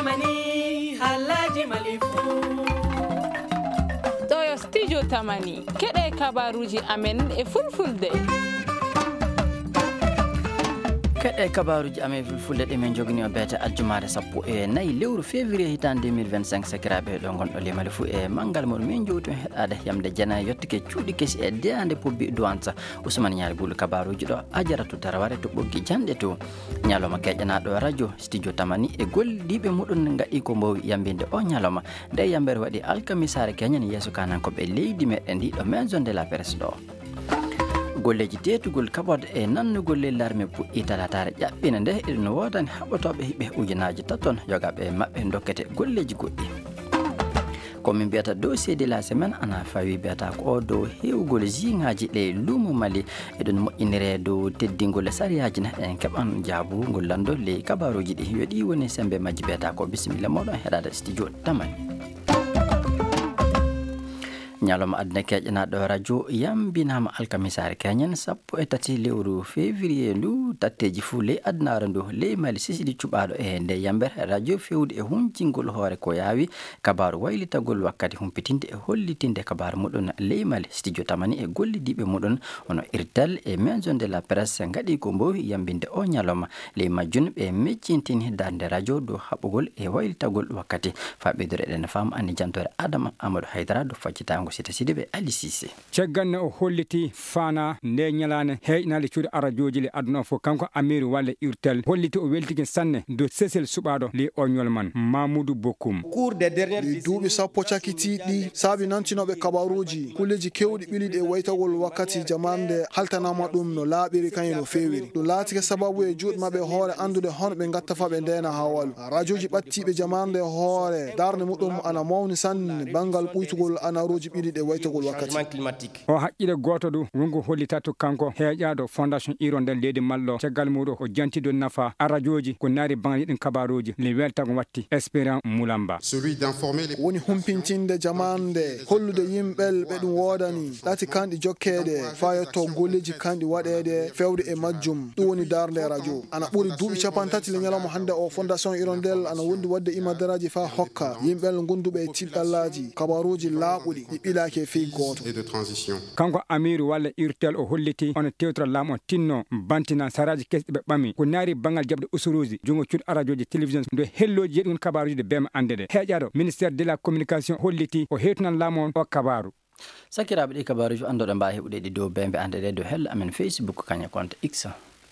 tamani halaji malifu ɗo yo studio tamani keɗe kabaruji amen e fulfulde keɗe kabaruji amen fulfulde ɗe min jogini o beete aljumare 14 lewru février hitande 2025 sakiraɓe ɗo gonɗo limale fuu e manggal moɗo min jowti on heɗade yamde jana yettike cuuɗi kesi e deyande pobbi duwansa ousmane ñaali bulu kabaruji ɗo ajaratu taraware to ɓoggi janɗe to ñalawma keƴanaɗo radio studio tamani e golliɗiɓe muɗum gaɗi ko mbowi yambinde o ñalawma nde yambere waɗi alkamisare keñani yeeso kanankoɓe leydi meɗen ndiɗo maison de la presse ɗo golleji tetugol kabode e nannugol lellarme puɗɗi talatare ƴaɓɓina nde eɗen wodani haɓotoɓe hiɓe ujunaji taton yogaɓe maɓɓe dokkete golleji goɗɗi komin mbiyata dossier de la semaine ana fawi mbiyata ko dow hewgol jiŋaji ɗe luumo mali eɗen moƴƴinire dow teddingol sariyaji na en keɓan jaabu ngol lando ley kabaruji ɗi yoɗi woni sembe majji mbiyata ko bisimilla moɗon heɗade studio tamani ñalawma aduna keƴanaɗo radio yambinama alkamisare keñen 13 lewru février ndu tatteji fuu ley adunare ndu ley mali sisiɗi cuɓaɗo e nde yambere radio fewde e huncingol hoore ko yaawi kabaru waylitagol wakkati humpitinde e hollitinde kabaru muɗum ley mali studio tamani e gollidiɓe muɗum hono irtal e maison de la presse gaɗi ko mbowi yambinde o ñalawma ley majjun ɓe meccintini darde radio dow haɓugol e waylitagol wakkati faɓidore eɗen faama anni jantore adama amadou haydara do faccitago sita sidiɓe ali sisé cagganno o holliti fana nde ñalane heƴnade cuuɗe radioji le aduna o fof kanko amiru walla irtel holliti o weltiki sanne do sesel suɓaɗo li o ñolman mamoudou bokoum duuɓi sappo cakitiɗi saabi nantinoɓe kabaruji kulleji kewɗi ɓiliɗi e waytagol wakkati jamande haltanama ɗum no laaɓiri kañum no fewiri ɗum laatike sababu e juuɗe mabɓe hoore andude hono ɓe gattafa ɓe ndena ha walu radioji ɓattiɓe jamande hoore darde muɗum ana mawni sanne banggal ɓuytugol anaruji ɓiliɗi e waytagol wakkati o haqqille goto ɗum wongo hollita to kanko heƴaɗo fondation iro nder leydi mallo caggal muɗum o jantido nafa a radioji ko naari bangal ɗin kabaruji le weltago watti espérant moulamba woni humpintinde jamande hollude yimɓel ɓe ɗum wodani ɗati kanɗi jokkede fa yetto golleji kanɗi waɗede fewde e majjum ɗum woni darde radio ana ɓuuri duuɓi 30 le ñalawma hande o fondation irondel ana wondi wadde imadaraji fa hokka yimɓel gonduɓe e tiɗɗallaji kabaruji laaɓuɗi ɗi ɓilaki e fii goto kanko amiru walla irtel o holliti ono tewtora laamu o tinno bantina saraji kesɗi ɓe ɓami ko naari bangal jaɓde usuruji jongo cuuɗ radioji télévision ndo helloji yeɗigon kabaruji de bema andede heƴaɗo ministére de la communication holliti o hettunan laamu on o kabaru sakiraɓe ɗi kabaruji andoɗo mbawi heɓude ɗi dow bembe andede dow hello amen facebook kaña compte x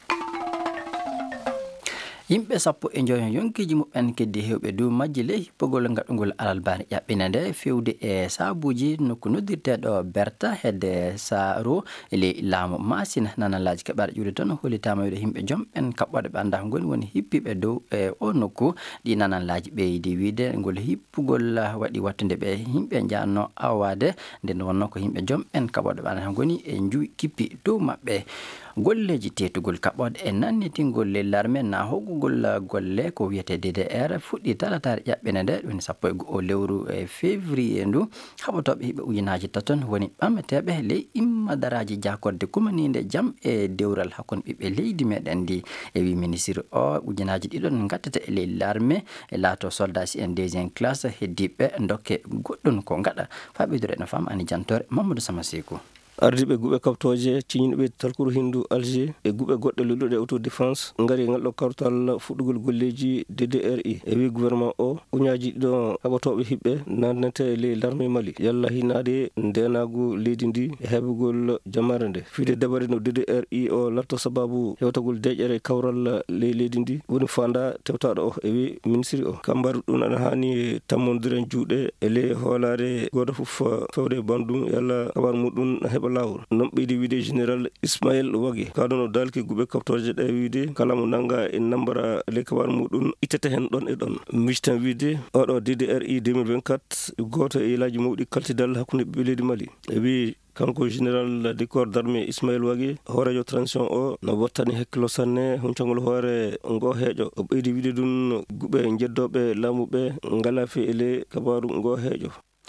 yimɓe 15 yonkiji muɓɓen keddi hewɓe dow majji ley hippogol gaɗugol alalbani ƴaɓɓina nde fewde e saabuji nokku noddirteɗo berta hedde saaro ley laamu masina nanallaji keɓaɗe ƴuuri tan hollitama wiide yimɓe joom en kaɓɓoɗe ɓe anda goni woni hippiɓe dow e o nokku ɗi nanallaji ɓeydi wiide ngol hippugol waɗi wattude ɓe yimɓe janno awade nden wonno ko yimɓe joom en kaɓɓoɗe ɓe anda goni e kippi dow maɓɓe golleji tetugol kaɓɓode e nannitingol lellarme na hoggugol golle ko wiyete DDR fuɗɗi talatare ƴaɓɓene nde ɗum 11 lewru e février ndu haɓotoɓe hiɓe ujunaji taton woni ɓammeteɓe ley immadaraji jakorde kumanide jaam e dewral hakkude ɓiɓɓe leydi meɗen ndi e wi ministre o ujunaji ɗiɗon gattata e lellarme e laato soldat si en deuxiéme classe heddiɓe dokke goɗɗum ko gaɗa faɓidore no fam ani jantore Mamadou Samaseko ardiɓe guɓe kaptoje ciñinɓe talkuru hindu alger e guɓe goɗɗe lulluɗe autodéfense ngari ngalɗo kartal fuɗɗugol golleji DDRI e wi gouvernement o uñaji ɗiɗon haɓatoɓe hiɓɓe nandete e ley l'armée mali yalla hinade ndenagu leydi ndi e heɓugol jamare nde fiide dabare no DDRI o latto sababu hewtagol deƴƴere kawral ley leydi ndi woni fanda tewtaɗo o e wi ministre o kambaru ɗum ana hani tammodiren juuɗe e ley hoolare goto foof fewde bandum yalla kabar muɗum heɓa lawol non ɓeydi wiide général Ismaël Wagi kaɗon o dalki guɓe kaptoje ɗe wiide kala mo nanga e nambara ley kabar muɗum ittete hen ɗon e ɗon mijitan wiide oɗo DDRI 2024 goto e ilaji mawɗi kaltidal hakkude ɓiɓɓe leydi Mali e wi kanko général du corps d'armée Ismaël Wagi hoorejo transition o no wattani hakkilo sanne huncagol hoore ngo heeƴo o ɓeydi wiide ɗum guɓe jeddoɓe laamuɓe ngala fe ele kabaru ngo heeƴo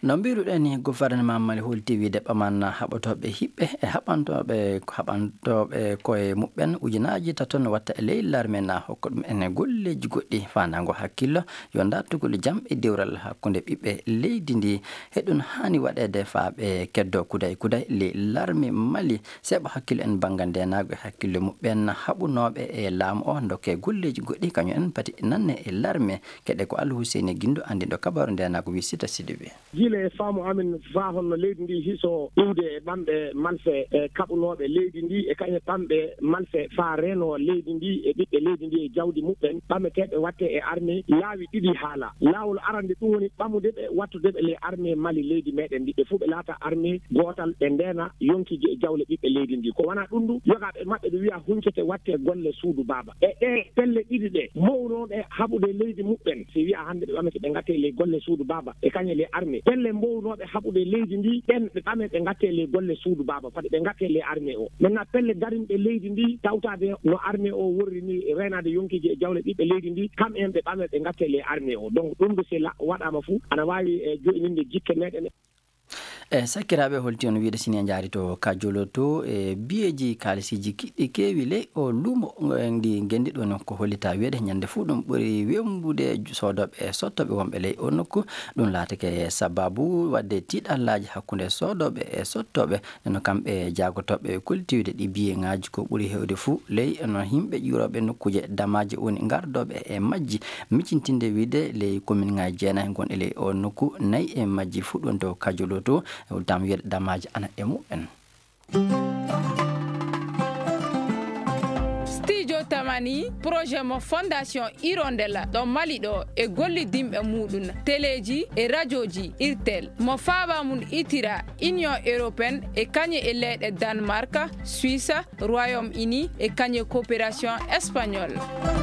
no mbiruɗen gouvernement mali holti wiide ɓaman haɓotoɓe hiɓɓe e haɓantoɓe koye muɓɓen ujunaji taton watta e ley larme na hokka ɗum ene golleji goɗɗi fandago hakkillo yo dartugol jaam e dewral hakkude ɓiɓɓe leydi ndi heɗum hani waɗede faaɓe keddo kuday ley larme mali seeɓa hakkillo en banggal ndenago e hakkillo muɓɓen haɓunoɓe e laamu o dokke golleji goɗɗi kañum en pati nanne e larme keɗe ko Allah Husseini Guindo andiɗo kabaru ndenago wi Sita Sidibé jile faamu amin fa honno leydi ndi hiso iwde e ɓamɓe malfe kaɓunoɓe leydi ndi e kañum ɓamɓe malfe fa reno leydi ndi e ɓiɓɓe leydi ndi e jawdi muɓɓen ɓameteɓe watte e armée laawi ɗiɗi haala laawol arande ɗum woni ɓamudeɓe wattudeɓe les armée mali leydi meɗen ndi ɓe fuu ɓe laata armée gotal ɓe ndena yonkiji e jawle ɓiɓɓe leydi ndi ko wona ɗum ɗum yogaɓe maɓɓe ɓe wiya huncete watte golle suudu baaba e ɗe pelle ɗiɗi ɗe mownoɗe haɓude leydi muɓɓen si wiya hannde ɓe ɓamete ɓe gatte les golle suudu baaba e kañe les armée pelle mbownoɓe haɓude leydi ndi ɓen ɓe ɓame ɓe gatte les golle suudu baaba padi ɓe gatte les armée o maintenant pelle darinɓe leydi ndi tawtade no armée o worri ni renade yonkiji e jawle ɓiɓɓe leydi ndi kam en ɓe ɓame ɓe gatte les armée o donc ɗum ɗo si waɗama fou ana wawi joƴininde jikke meɗen e sakkiraɓe holti on wiide sini jaari to kajolo to e biyeji kalisiji kiɗɗi kewi ley o luumo ndi gendi ɗon ko hollita wiide ñande fuu ɗum ɓuri wembude sodoɓe e sottoɓe wonɓe ley o nokku ɗum laatake sababu wadde tiɗallaji hakkude sodoɓe e sottoɓe no kamɓe jagotoɓe koltiwde ɗi biyeŋaji ko ɓuri hewde fuu ley no yimɓe ƴuroɓe nokkuje damaji woni gardoɓe e majji miccintinde wiide ley commune ŋaji jeenayi gonɗe ley o nokku nayyi e majji fuu ɗon to kajolo to dam wiyeɗe damaji ana e mumen studio tamani projet mo fondation Hirondella ɗo Mali ɗo e gollidimɓe muɗum téléji e radioji irtel mo faaba mum itira union européenne e kañe e leyɗe Danemark Suisse Royaume-Uni e kañe coopération espagnole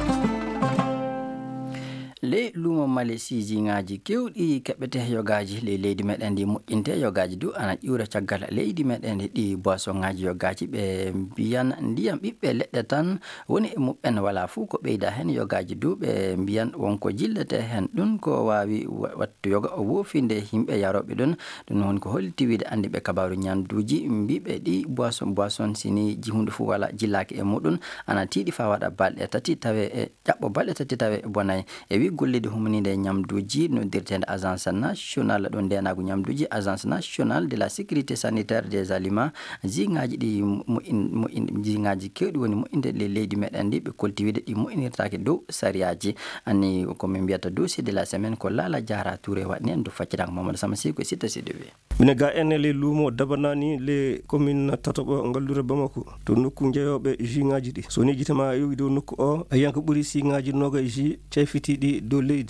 le lumo mali sijiŋaji kewɗi keɓete yogaji le leydi meɗen ndi moƴƴinte yogaji du ana ƴiwra caggal leydi meɗen ɗi boisson ŋaji yogaji ɓe mbiyan ndiyam ɓiɓɓe leɗɗe tan woni e muɓɓen wala fuu ko ɓeyda hen yogaji du ɓe mbiyan wonko jillete hen ɗum ko wawi wattu yoga o wofinde yimɓe yaroɓe ɗum woni ko holliti wiide andi ɓe kabaru ñanduji mbiɓe ɗi boisson sini hunde fuu wala jillaki e muɗum ana tiiɗi fa waɗa balɗe tati tawe e ƴaɓɓo balɗe tati tawe e bonayi e wi gollide humanide ñamduji no dirtede agence nationale ɗo ndenago ñamduji agence nationale de la sécurité sanitaire des aliments jiŋaji ɗi jiŋaji kewɗi woni moƴƴinde le leydi meɗen ndi ɓe kolti wiide ɗi moƴƴinirtake dow sariyaji anni komin mbiyata dossier de la semaine ko Lala Diara Touré waɗni en do faccitanko Mamadou Sama Sy ko Sita Sidibé mine ga ene le luumo dabanani le commune Tatoɓo ngallure Bamako to nokku jeeyoɓe jiŋaji ɗi so ni jitama yowi dow nokku o a yiyan ko ɓuuri siŋaji noga ji ceyfitiɗi dow leydi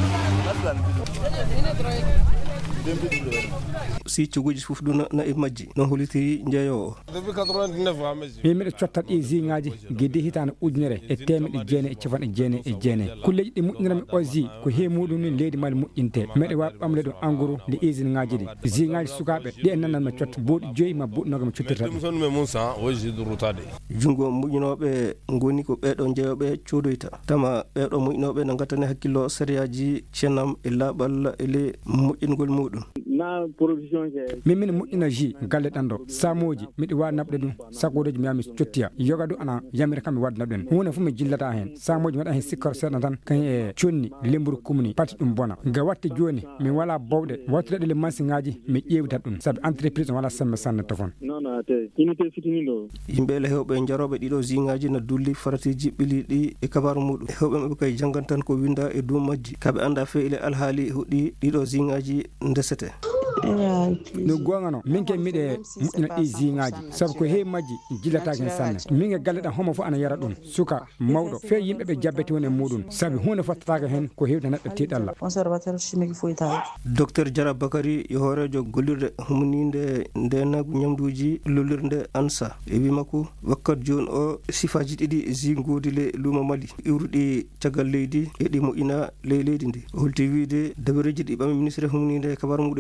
si cogoji fof ɗum na e majji non hollitiri jeeyowo min mbiɗa cottat ɗi jiŋaji guide hitande ujunere e temedde jeenayi e capanɗe jeenayi e jeenayi kulleji ɗi moƴƴinirami o ji ko heewi muɗum ni leydi mali moƴƴinte meɗe wawi ɓamle ɗum en gros nde usine ŋaji ɗi jiŋaji sukaɓe ɗi e nananma cotta boɗi joyyi ma boɗinoga mi cottirta ɗum jungo moƴƴinoɓe goni ko ɓeɗo jeeyoɓe codoyta tama ɓeɗo moƴƴinoɓe no gattani hakkillo sériyaji ceenam e laaɓal ele moƴƴingol muɗum min mine moƴƴina ji galle ɗan ɗo samoji miɗi wawi naɓde ɗum sagodoji mi yami cottiya yoga du ana yamira kam mi wadna ɗum hunde fof mi jillata hen samoji mi waɗa hen sikkoro seeɗa tan kañ e conni lemburu kumni pati ɗum bona ga watte joni min wala bawɗe wattuɗe le machine ŋaji mi ƴewtat ɗum saabu entreprise wala sembe sanne to fon yimɓe ele hewɓe jaroɓe ɗiɗo jiŋaji no dulli faratiji ɓiliɗi e kabaru muɗum hewɓe maɓe kay janggan tan ko winda e dow majji kaɓe anda fe ele alhaali huɗɗi ɗiɗo jiŋaji ndesete no gongano min ke miɗe moƴƴina ɗi jiŋaji saabu ko heewi majji jillatake hen sanne min e galle ɗam homo fof ana yara ɗum suka mawɗo fe yimɓeɓe jabbete woni e muɗum saabu hunde fottatake hen ko hewde neɗɗo tiɗalla docteur Diara Bakary yo hoorejo gollirde humanide ndenagu ñamduji lollirde ANSA e wimakko wakkati joni o sifaji ɗiɗi jingodi le luumo Mali iwruɗi caggal leydi e ɗi moƴƴina ley leydi ndi o holti wiide dabareji ɗi ɓami ministre humanide kabaru muɗum tawede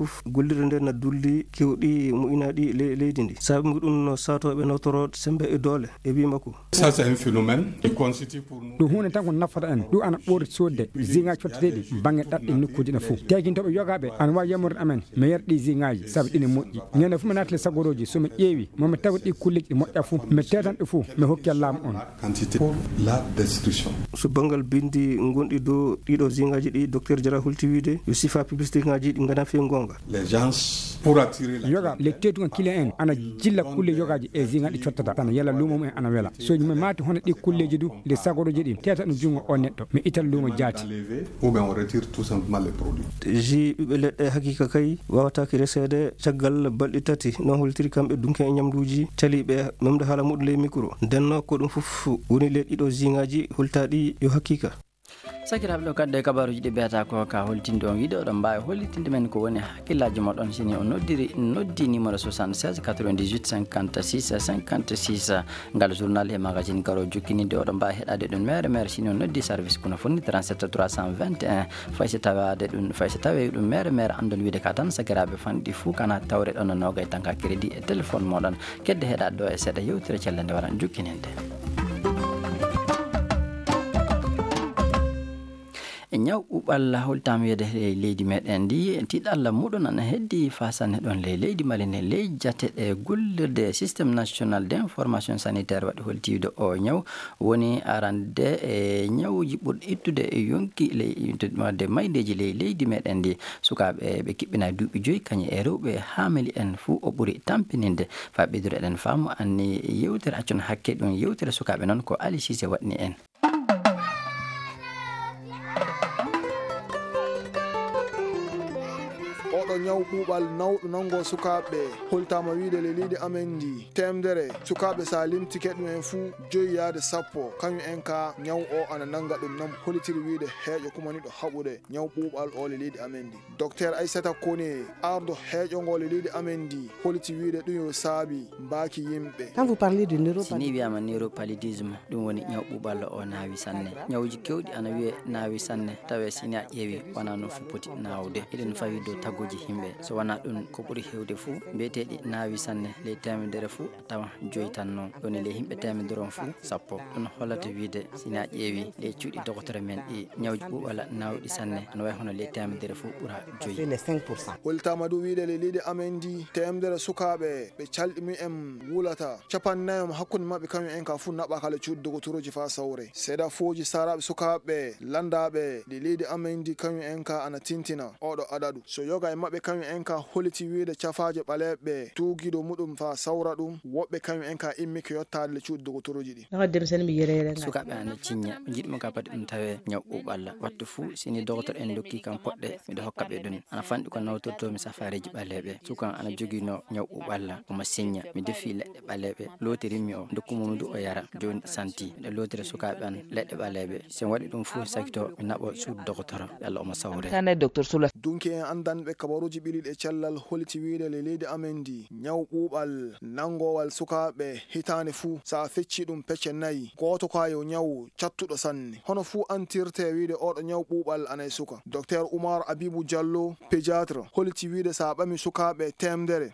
fof gollirde nde na dulli kewɗi moƴƴinaɗi leydi ndi sabi ɗum no satoɓe nawtoro sembe e doole e wi makko ça c'est un phénomène qui constitue pour nous ɗum hunde tan ko nafata en ɗum ana ɓoori sodde zingaji cotteteɗi banggue ɗaɗɗe nokkuji ɗe fof tekintoɓe yogaɓe ana wawi yamorde amen mi yerɗi zingaji saabi ɗine moƴƴi ñande fof mi natale sagoroji somi ƴeewi momi tawi ɗi kulleji ɗi moƴƴa fof mi tetanɗe fof mi hokki laamu on quantité pour la destruction so banggal bindi gonɗi dow ɗiɗo zingaji ɗi docteur Diarra hulti wiide yo sifa publicité ngaji ɗi gana fe gonga les gens pour attirer la yoga le tetugan client en ana jilla kulle yogaji e zinga ɗi cottata tan yalla lumo en ana wela so mi mati hono ɗi kulleji du le sagoroji ɗi teta ɗum jungo on neɗɗo mi ital lumo jaati ou bien on retire tout simplement les produits ji ɓiɓɓe leɗɗe hakika kay wawataki resede caggal balɗi tati non holtiri kamɓe dunke e ñamduji caliɓe memde haala muɗum ley micro ndenno ko ɗum fof woni le ɗiɗo zingaji holtaɗi yo hakkika sakiraɓe ɗo kadde kabaruji ɗi biyata ko ka holtinde on wiide oɗon mbawi hollitinde men ko woni hakkillaji moɗon sini o noddi numéro 76 98 56 56 ngal journal e magazine garo jokkinide oɗon mbawi heɗade ɗum mere sini o noddi service kono fonni 37 321 fayso tawe ɗum mere andon wiide ka tan sakiraɓe fanɗi fou kana tawre ɗon nogay tan ka crédit e téléphone moɗon kedde heɗade ɗo e seeɗa yewtire cellende waɗan jokkininde e ñaw ɓuɓal holtama wiyede leydi meɗen ndi tiɗalla muɗum ana heddi fasanne ɗon leydi Mali ne ley jateɗe gollirde systéme national d' information sanitaire waɗi holtiwde o ñaw woni arande e ñawuji ɓurɗi ittude e yonki wadde maydeji leydi meɗen ndi sukaɓe ɓe kiɓɓina duuɓi 5 kañum e rewɓe haameli en fuu o ɓuuri tampininde fa ɓeydude eɗen faamu anni yewtere accon hakke ɗum yewtere sukaɓe noon ko Ali Cissé waɗni en ñaw ɓuuɓal nawɗo nango sukaɓe holtama wiide le leydi amen ndi temdere sukaɓe sa limtike ɗum en fuu 5 yaade 10 kañum en ka ñaw o ana nanga ɗum nam holitiri wiide heeƴo kumaniɗo haɓude ñaw ɓuuɓal o le leydi amen ndi docteur Aissata Kone ardo heeƴongo le leydi amen ndi holiti wiide ɗum yo saabi mbaki yimɓe quand vous parlez du sini wiyama neuropaludisme ɗum woni ñaw ɓuuɓal o naawi sanne ñawji kewɗi ana wiye naawi sanne tawe sini a ƴeewi wona no fu poti nawde eɗen fawi dow tagoji himɓe so wona ɗum ko ɓuuri hewde fuu mbiyeteɗi naawi sanne ley temedere fuu tawa 5 tan noon ɗoni ley himɓe temedere on fuu 10 ɗum hollata wiide sina ƴeewi ley cuuɗi docteur men ɗi ñawji ɓuuɓala nawɗi sanne no way hono ley temedere fuu ɓuura 5%. holtama du wiide le leydi amen ndi temedere sukaɓe ɓe calɗimi en wulata 50 hakkude mabɓe kañum en ka fuu naɓa kala cuuɗi docteuruji fa sawre seeɗa fooji saraɓe sukaɓe landaɓe le leydi amen ndi kañum en ka ana tintina oɗo aɗaɗu so yoga e mabɓe kañum en ka holiti wiide cafaje ɓaleɓe tuugiɗo muɗum fa sawra ɗum woɓɓe kañum en ka immi ko yettade le cuuɗi docteuruji ɗi sukaɓe ana ciñña jiɗɗumo ka padi ɗum tawe ñaw ɓuuɓalla wattu fuu sini docteur en dokki kam poɗɗe miɗo hokkaɓe ɗum ana fanɗi ko nawtortomi safareji ɓaleɓe sukan ana joguino ñaw ɓuuɓalla omo siñña mi defi leɗɗe ɓaleɓe lotirinmi o dokkumomi du o yara joni santi miɗo lotira sukaɓe an leɗɗe ɓaleɓe sen waɗi ɗum fuu sakito mi naɓo suudu docteur Allah omo sawre dunki en andanɓe kabaruji ɓiliɗe e cellal holiti wiide le leydi amen ndi ñaw ɓuuɓal nangowal sukaɓe hitande fuu sa fecci ɗum pecce 4 goto ka yo ñaw cattuɗo sanne hono fuu antirte wiide oɗo ñaw ɓuuɓal ana e suka docteur Oumar Abibou Diallo pédiatre holiti wiide sa ɓami sukaɓe temdere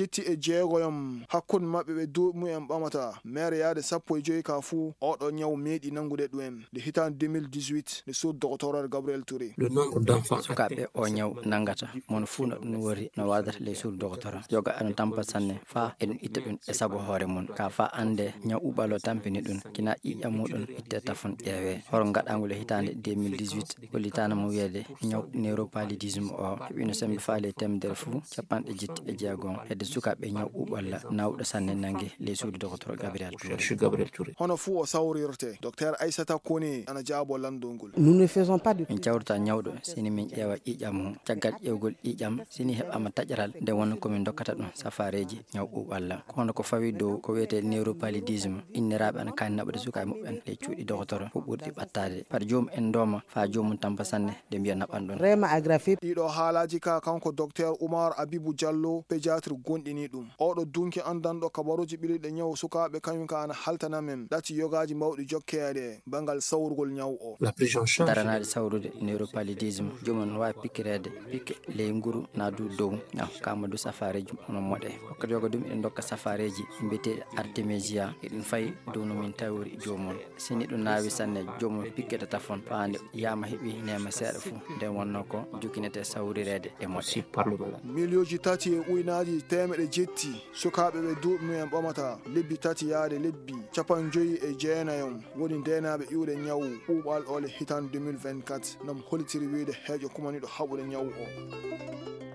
76 hakkude mabɓe ɓe duuɓi en ɓamata mere yaade 15 ka fuu oɗo ñaw meeɗi nangude ɗum de hitande 2018 de sous docteur Gabriel Touré le nombre d'enfants sukaɓe o ñaw nangata mono fuu no ɗum wori no wadata ley suudu docteur yoga ana tampa sanne fa eɗum itta ɗum e sago hoore mum ka fa ande ñaw ɓuuɓal o tampini ɗum kina ƴiƴam muɗum itte tafon ƴeewe horo gaɗagol e hitande 2018 hollitano mo wiyede ñaw neuropaludisme o heɓino sembe faale temedere fuu 76 hedde sukaɓe ñaw ɓuuɓalla nawɗo sanne nangue ley suudu docteur Gabriel Touré hono fuu o sawrirte docteur Aissata Kone ana jaabo landongol Nous ne faisons pas de min cawrata ñawɗo sini min ƴeewa ƴiƴam mum caggal ƴewgol ƴiƴam sini heɓama taƴaral nde wonno komin dokkata ɗum safareji ñaw ɓuuɓalla hono ko fawi dow ko wiyete neuropaludisme inniraɓe ana kani naɓude sukaɓe muɓɓen ley cuuɗi docteur ko ɓurɗi ɓattade par jomum en dooma fa jomum tampa sanne nde mbiya naɓan ɗon vraiment aggravé ɗiɗo haalaji ka kanko docteur Oumar Abibou Diallo pédiatre gonɗini ɗum oɗo dunki andanɗo kabaruji ɓiliɗe ñaw sukaɓe kañum ka ana haltana men ɗati yogaji mawɗi jokkede bangal sawrugol ñaw o la prise en charge daranade sawrude neuropaludisme jomum wawi pikkirede pikke ley nguru na du dow kama du safareji ono moɗe wakkati yoga dum en dokka safareji mbiyete Artemisia eɗin fayi dow no min tawori jomum sini ɗum naawi sanne jomum pikketa tafon paande yama heɓi nema seeɗa fu nden wonno ko jukinete sawrirede e moɗe milioji tati e uynaji temeɗe jetti sukaɓe ɓe duuɓimumen ɓamata lebbi tati yaade lebbi 59 woni ndenaɓe iwde ñawu ɓuuɓal ole hitan 2024 nam holitiri wiide heeƴo kumaniɗo haɓude ñawu o.